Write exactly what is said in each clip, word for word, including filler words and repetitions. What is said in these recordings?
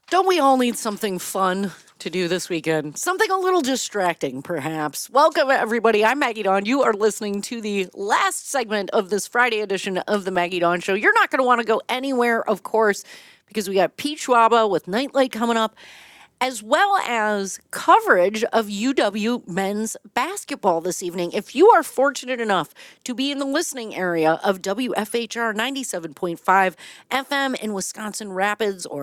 Don't we all need something fun to do this weekend? Something a little distracting, perhaps. Welcome, everybody. I'm Maggie Dawn. You are listening to the last segment of this Friday edition of the Maggie Dawn Show. You're not going to want to go anywhere, of course, because we got Pete Schwaba with Nightlight coming up, as well as coverage of U W men's basketball this evening. If you are fortunate enough to be in the listening area of W F H R ninety-seven point five F M in Wisconsin Rapids, or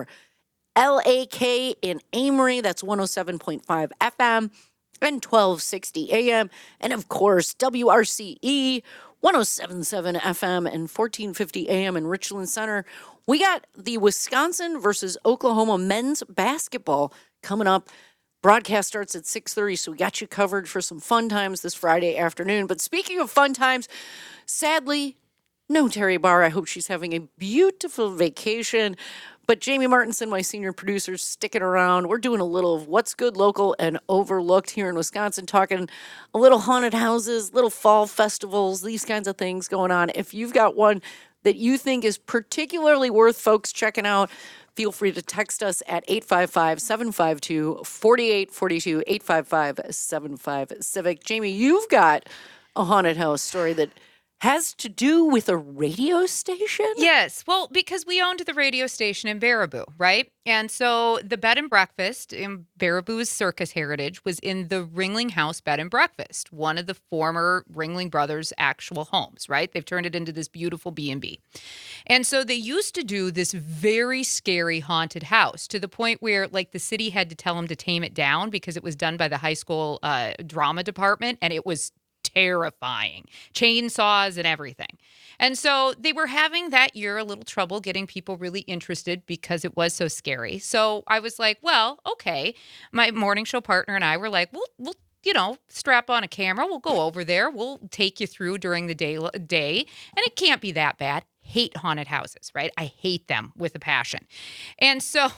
L A K in Amory, that's one oh seven point five F M and twelve sixty A M. And of course, W R C E, one oh seven point seven F M and fourteen fifty A M in Richland Center. We got the Wisconsin versus Oklahoma men's basketball coming up. Broadcast starts at six thirty, so we got you covered for some fun times this Friday afternoon. But speaking of fun times, sadly, no Terry Barr. I hope she's having a beautiful vacation. But Jamie Martinson, my senior producer, is sticking around. We're doing a little of what's good, local, and overlooked here in Wisconsin, talking a little haunted houses, little fall festivals, these kinds of things going on. If you've got one that you think is particularly worth folks checking out, feel free to text us at eight five five, seven five two, four eight four two, eight five five, seven five Civic. Jamie, you've got a haunted house story that has to do with a radio station? Yes. Well, because we owned the radio station in Baraboo, right? And so the bed and breakfast in Baraboo's circus heritage was in the Ringling House Bed and Breakfast, one of the former Ringling Brothers' actual homes, right? They've turned it into this beautiful B and B. And so they used to do this very scary haunted house to the point where, like, the city had to tell them to tame it down because it was done by the high school uh, drama department, and it was terrifying, chainsaws and everything. And so they were having that year a little trouble getting people really interested because it was so scary. So I was like, well, okay. My morning show partner and I were like, we'll, we'll, you know, strap on a camera. We'll go over there. We'll take you through during the day, day. And it can't be that bad. Hate haunted houses, right? I hate them with a passion. And so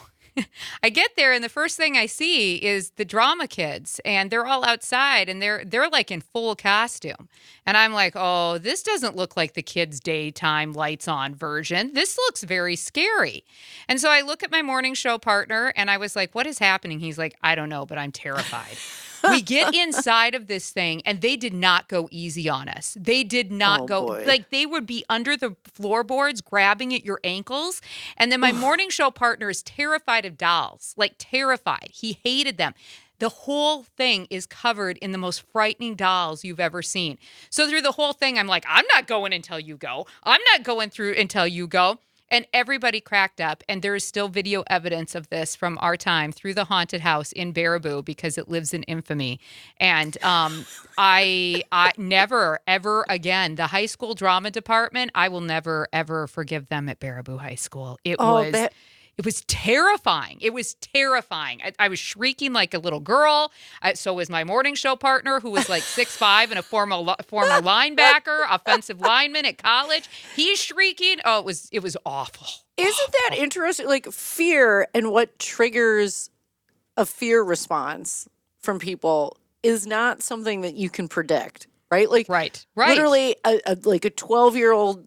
I get there, and the first thing I see is the drama kids, and they're all outside, and they're they're like in full costume. And I'm like, oh, this doesn't look like the kids' daytime lights on version. This looks very scary. And so I look at my morning show partner, and I was like, what is happening? He's like, I don't know, but I'm terrified. We get inside of this thing, and they did not go easy on us. They did not Oh, go, boy. like, they would be under the floorboards grabbing at your ankles. And then my morning show partner is terrified of dolls, like terrified. He hated them. The whole thing is covered in the most frightening dolls you've ever seen. So through the whole thing, I'm like, I'm not going until you go. I'm not going through until you go. And everybody cracked up, and there is still video evidence of this from our time through the haunted house in Baraboo because it lives in infamy. And um, I, I never, ever again, the high school drama department, I will never, ever forgive them at Baraboo High School. It Oh, was... that- It was terrifying. It was terrifying. I, I was shrieking like a little girl. I, so was my morning show partner, who was like six five and a former former linebacker, offensive lineman at college. He's shrieking. Oh, it was it was awful. Isn't that interesting? Like, fear and what triggers a fear response from people is not something that you can predict, right? Like, Right, right. literally, a, a, like a twelve-year-old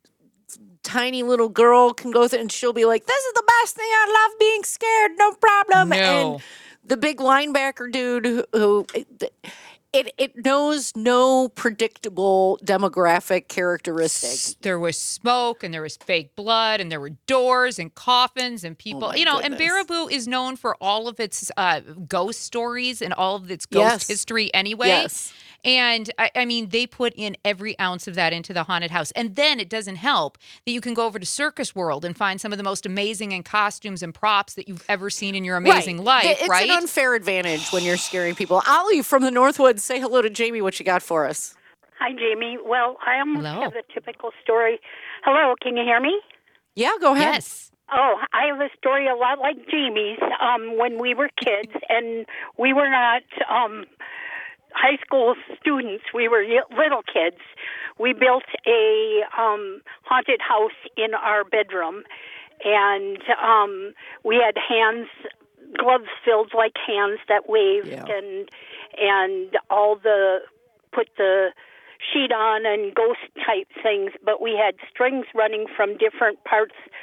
tiny little girl can go through and she'll be like, this is the best thing. I love being scared. No problem. No. And the big linebacker dude who, who it, it knows no predictable demographic characteristics. There was smoke, and there was fake blood, and there were doors and coffins and people. Oh my you know, goodness. and Baraboo is known for all of its uh, ghost stories and all of its ghost Yes. history anyway. Yes. And I, I mean, they put in every ounce of that into the haunted house. And then it doesn't help that you can go over to Circus World and find some of the most amazing and costumes and props that you've ever seen in your amazing right. life, It's right? an unfair advantage when you're scaring people. Ollie from the Northwoods, say hello to Jamie. What you got for us? Hi, Jamie. Well, I almost Hello. have the typical story. Hello, can you hear me? Yeah, go ahead. Yes. Oh, I have a story a lot like Jamie's. Um, when we were kids, and we were not um, high school students, we were y- little kids. We built a um, haunted house in our bedroom, and um, we had hands, gloves filled like hands that waved, Yeah. and and all the put the sheet on and ghost type things, but we had strings running from different parts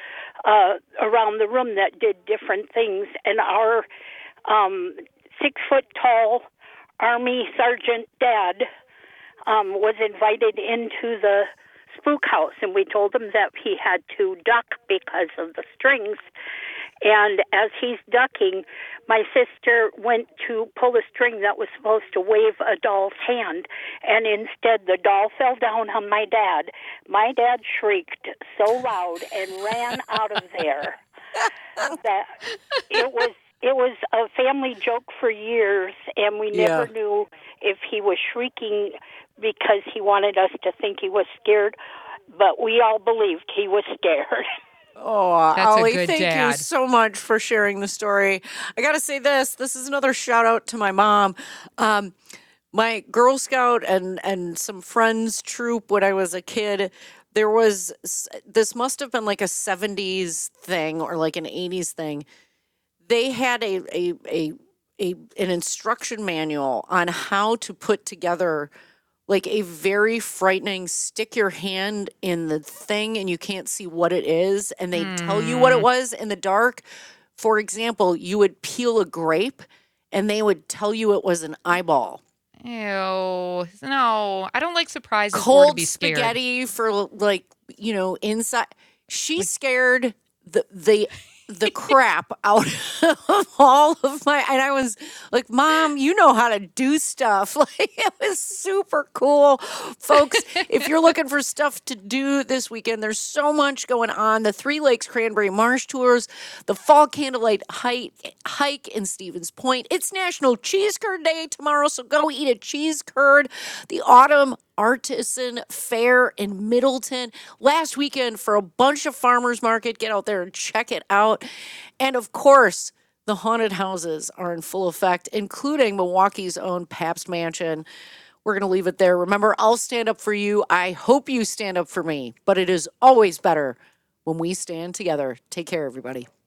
uh, around the room that did different things. And our um, six foot tall Army Sergeant Dad um, was invited into the spook house, and we told him that he had to duck because of the strings. And as he's ducking, my sister went to pull a string that was supposed to wave a doll's hand, and instead the doll fell down on my dad. My dad shrieked so loud and ran out of there that it was it was a family joke for years, and we never Yeah. knew if he was shrieking because he wanted us to think he was scared, but we all believed he was scared. Oh, That's a Ollie, good thank you dad. so much for sharing the story. I got to say this. This is another shout out to my mom. Um, my Girl Scout and, and some friends troop when I was a kid, there was, s- this must have been like a seventies thing or like an eighties thing. They had a, a, a, a an instruction manual on how to put together like a very frightening stick your hand in the thing and you can't see what it is and they tell you what it Mm. was in the dark. For example, you would peel a grape and they would tell you it was an eyeball. Ew. No, I don't like surprises or to Cold be scared. spaghetti for like, you know, inside. She scared the the the crap out of all of my, and I was like, Mom, you know how to do stuff. Like, it was super cool. Folks, if you're looking for stuff to do this weekend, there's so much going on. The Three Lakes Cranberry Marsh Tours, the Fall Candlelight Hike, hike in Stevens Point. It's National Cheese Curd Day tomorrow, so go eat a cheese curd. The Autumn Artisan Fair in Middleton last weekend for a bunch of farmers market. Get out there and check it out. And of course, the haunted houses are in full effect, including Milwaukee's own Pabst Mansion. We're going to leave it there. Remember, I'll stand up for you. I hope you stand up for me, but it is always better when we stand together. Take care, everybody.